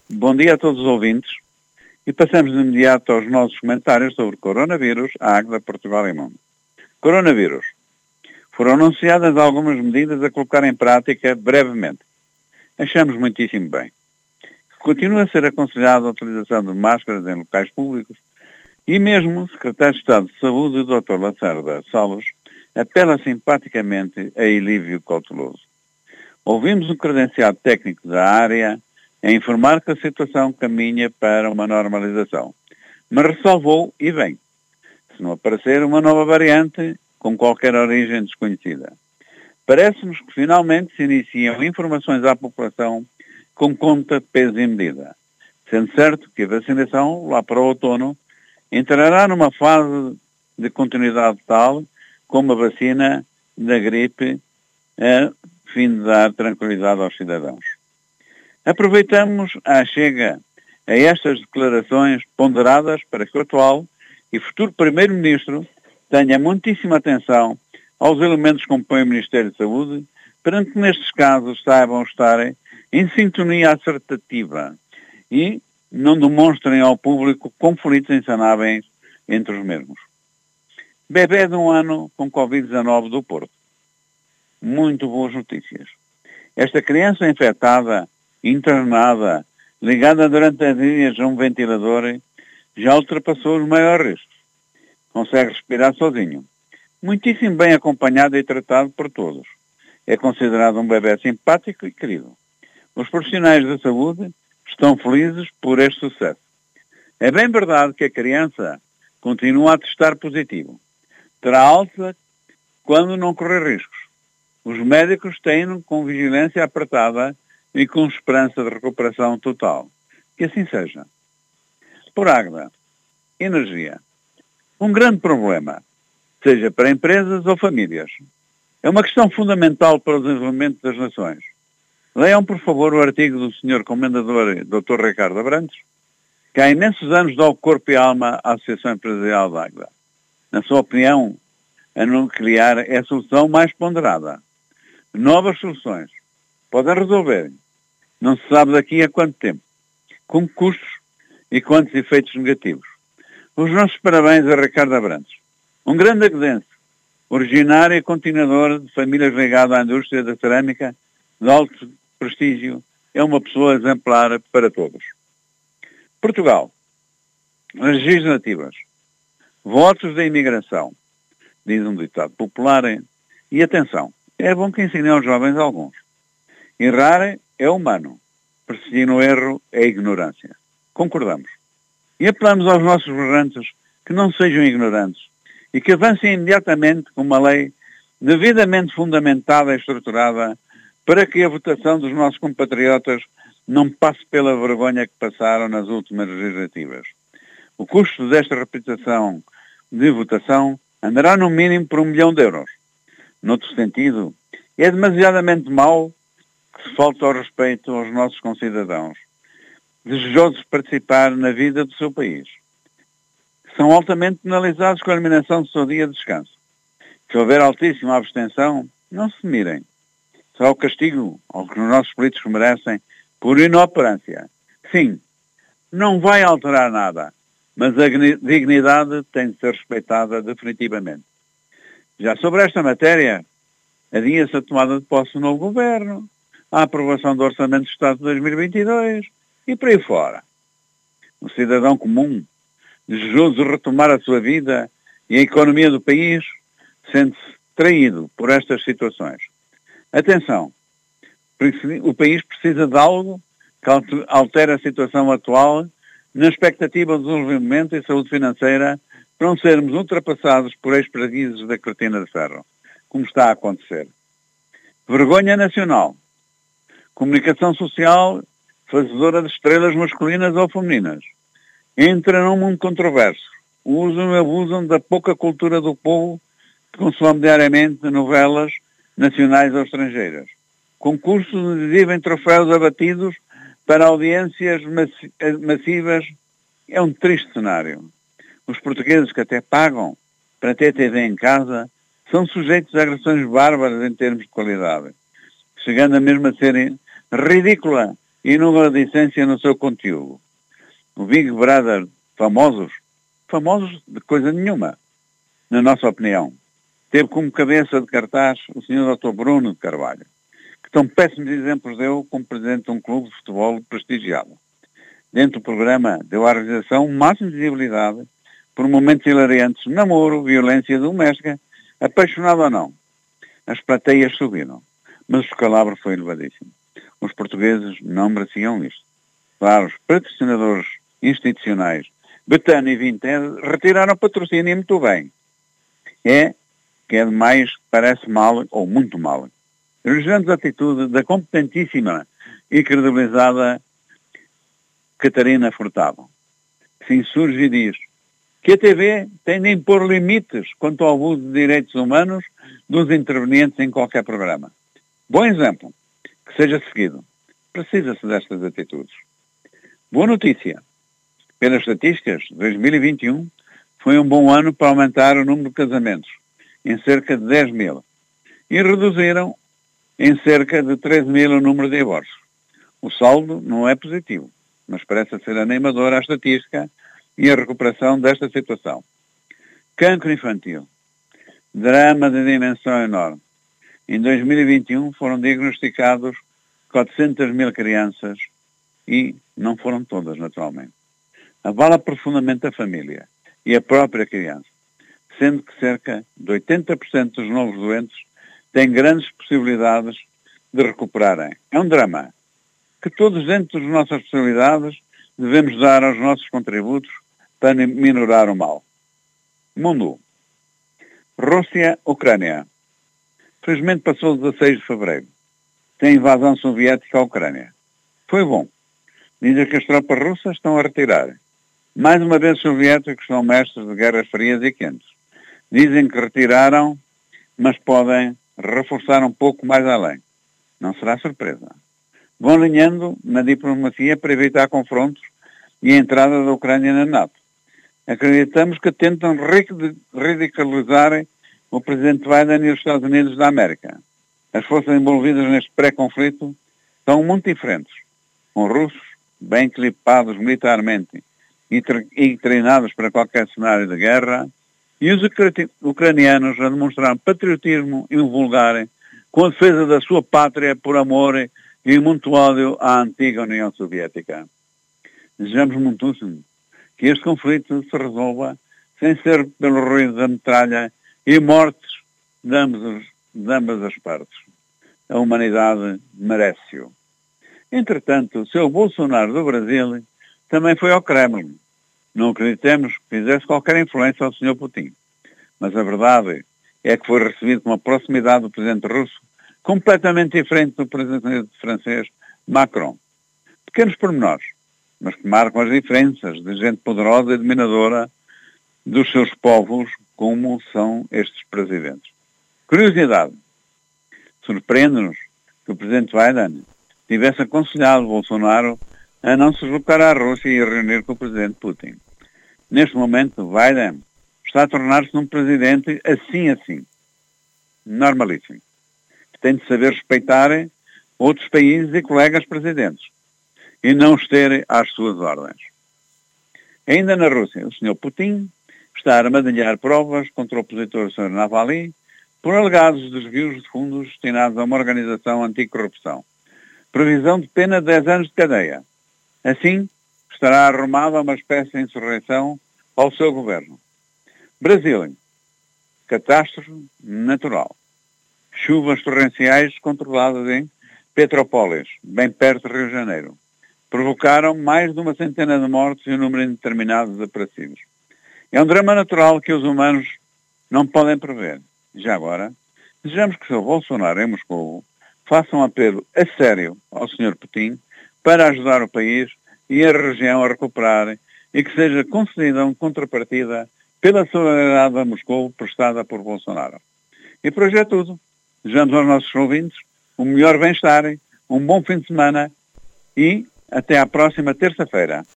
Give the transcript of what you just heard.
Bom dia a todos os ouvintes e passamos de imediato aos nossos comentários sobre coronavírus, a Águeda, Portugal e Mundo. Coronavírus. Foram anunciadas algumas medidas a colocar em prática brevemente. Achamos muitíssimo bem. Continua a ser aconselhada a utilização de máscaras em locais públicos e mesmo o Secretário de Estado de Saúde, o Dr. Lacerda Salles, apela simpaticamente a alívio cauteloso. Ouvimos um credenciado técnico da área a informar que a situação caminha para uma normalização, mas ressalvou, e bem, se não aparecer uma nova variante com qualquer origem desconhecida. Parece-nos que finalmente se iniciam informações à população com conta, peso e medida, sendo certo que a vacinação, lá para o outono, entrará numa fase de continuidade tal como a vacina da gripe, a fim de dar tranquilidade aos cidadãos. Aproveitamos a chega a estas declarações ponderadas para que o atual e futuro Primeiro-Ministro tenha muitíssima atenção aos elementos que compõem o Ministério da Saúde, para que nestes casos saibam estar em sintonia acertativa e não demonstrem ao público conflitos insanáveis entre os mesmos. Bebé de 1 ano com Covid-19 do Porto. Muito boas notícias. Esta criança infectada, internada, ligada durante dias a um ventilador, já ultrapassou os maiores riscos. Consegue respirar sozinho. Muitíssimo bem acompanhado e tratado por todos. É considerado um bebé simpático e querido. Os profissionais da saúde estão felizes por este sucesso. É bem verdade que a criança continua a testar positivo. Terá alta quando não correr riscos. Os médicos têm com vigilância apertada e com esperança de recuperação total. Que assim seja. Por Águeda, energia. Um grande problema, seja para empresas ou famílias. É uma questão fundamental para o desenvolvimento das nações. Leiam, por favor, o artigo do Sr. Comendador Dr. Ricardo Abrantes, que há imensos anos dá o corpo e alma à Associação Empresarial de Águeda. Na sua opinião, a nuclear é a solução mais ponderada. Novas soluções podem resolver. Não se sabe daqui a quanto tempo, com custos e quantos efeitos negativos. Os nossos parabéns a Ricardo Abrantes. Um grande agudense, originário e continuador de famílias ligadas à indústria da cerâmica de alto prestígio, é uma pessoa exemplar para todos. Portugal. Legislativas. Votos da imigração. Diz um ditado popular. E atenção, é bom que ensinem aos jovens alguns. Errar é humano. Persistir no erro é ignorância. Concordamos. E apelamos aos nossos governantes que não sejam ignorantes e que avancem imediatamente com uma lei devidamente fundamentada e estruturada para que a votação dos nossos compatriotas não passe pela vergonha que passaram nas últimas legislativas. O custo desta repetição de votação andará no mínimo por 1 milhão de euros. Noutro sentido, é demasiadamente mau que se falta ao respeito aos nossos concidadãos, desejosos de participar na vida do seu país. São altamente penalizados com a eliminação do seu dia de descanso. Se houver altíssima abstenção, não se mirem. Será o castigo ao que os nossos políticos merecem por inoperância. Sim, não vai alterar nada, mas a dignidade tem de ser respeitada definitivamente. Já sobre esta matéria, adia-se a tomada de posse do novo governo, a aprovação do Orçamento de Estado de 2022 e por aí fora. O cidadão comum, desejoso de retomar a sua vida e a economia do país, sente-se traído por estas situações. Atenção, o país precisa de algo que altere a situação atual na expectativa de desenvolvimento e saúde financeira para não sermos ultrapassados por ex-paraísos da cortina de ferro, como está a acontecer. Vergonha nacional. Comunicação social fazedora de estrelas masculinas ou femininas. Entra num mundo controverso. Usam e abusam da pouca cultura do povo que consome diariamente novelas nacionais ou estrangeiras. Concursos onde exibem troféus abatidos para audiências massivas. É um triste cenário. Os portugueses que até pagam para ter TV em casa são sujeitos a agressões bárbaras em termos de qualidade, chegando a mesmo a serem ridícula e maledicência no seu conteúdo. O Big Brother famosos de coisa nenhuma, na nossa opinião. Teve como cabeça de cartaz o Sr. Dr. Bruno de Carvalho, que tão péssimos exemplos deu como presidente de um clube de futebol prestigiado. Dentro do programa deu à realização máxima visibilidade por momentos hilariantes, namoro, violência doméstica, apaixonado ou não. As plateias subiram, mas o escalabro foi elevadíssimo. Os portugueses não mereciam isto. Claro, os patrocinadores institucionais, Betano e Vinted, retiraram o patrocínio e muito bem. É que é demais, parece mal ou muito mal. Elogiando a atitude da competentíssima e credibilizada Catarina Furtado, que se insurge e diz que a TV tem de impor limites quanto ao abuso de direitos humanos dos intervenientes em qualquer programa. Bom exemplo, que seja seguido. Precisa-se destas atitudes. Boa notícia. Pelas estatísticas, 2021 foi um bom ano para aumentar o número de casamentos, em cerca de 10 mil, e reduziram em cerca de 13 mil o número de divórcios. O saldo não é positivo, mas parece ser animadora a estatística e a recuperação desta situação. Cancro infantil. Drama de dimensão enorme. Em 2021 foram diagnosticados 400 mil crianças e não foram todas, naturalmente. Abala profundamente a família e a própria criança, sendo que cerca de 80% dos novos doentes têm grandes possibilidades de recuperarem. É um drama que todos, dentro das nossas possibilidades, devemos dar aos nossos contributos para minorar o mal. Mundo. Rússia-Ucrânia. Felizmente passou 16 de fevereiro. Tem invasão soviética à Ucrânia. Foi bom. Dizem que as tropas russas estão a retirar. Mais uma vez os soviéticos são mestres de guerras frias e quentes. Dizem que retiraram, mas podem reforçar um pouco mais além. Não será surpresa. Vão alinhando na diplomacia para evitar confrontos e a entrada da Ucrânia na NATO. Acreditamos que tentam ridicularizar o presidente Biden e os Estados Unidos da América. As forças envolvidas neste pré-conflito são muito diferentes, com russos bem equipados militarmente e treinados para qualquer cenário de guerra, e os ucranianos a demonstrar patriotismo invulgar com a defesa da sua pátria por amor e muito ódio à antiga União Soviética. Desejamos muitíssimo que este conflito se resolva sem ser pelo ruído da metralha e mortes de ambas as partes. A humanidade merece-o. Entretanto, o Sr. Bolsonaro do Brasil também foi ao Kremlin. Não acreditemos que fizesse qualquer influência ao Sr. Putin. Mas a verdade é que foi recebido com uma proximidade do presidente russo completamente diferente do presidente francês Macron. Pequenos pormenores, mas que marcam as diferenças de gente poderosa e dominadora dos seus povos, como são estes presidentes. Curiosidade. Surpreende-nos que o presidente Biden tivesse aconselhado Bolsonaro a não se deslocar à Rússia e a reunir com o presidente Putin. Neste momento, Biden está a tornar-se um presidente assim, normalíssimo. Tem de saber respeitar outros países e colegas presidentes e não os ter às suas ordens. Ainda na Rússia, o Sr. Putin está a armadilhar provas contra o opositor Sr. Navalny por alegados desvios de fundos destinados a uma organização anticorrupção. Previsão de pena de 10 anos de cadeia. Assim, estará arrumada uma espécie de insurreição ao seu governo. Brasil. Catástrofe natural. Chuvas torrenciais controladas em Petrópolis, bem perto do Rio de Janeiro, provocaram mais de uma centena de mortes e um número indeterminado de desaparecidos. É um drama natural que os humanos não podem prever. Já agora, desejamos que o Sr. Bolsonaro em Moscou faça um apelo a sério ao Sr. Putin para ajudar o país e a região a recuperar e que seja concedida uma contrapartida pela solidariedade a Moscou prestada por Bolsonaro. E por hoje é tudo. Desejamos aos nossos ouvintes o melhor bem-estar, um bom fim de semana e até à próxima terça-feira.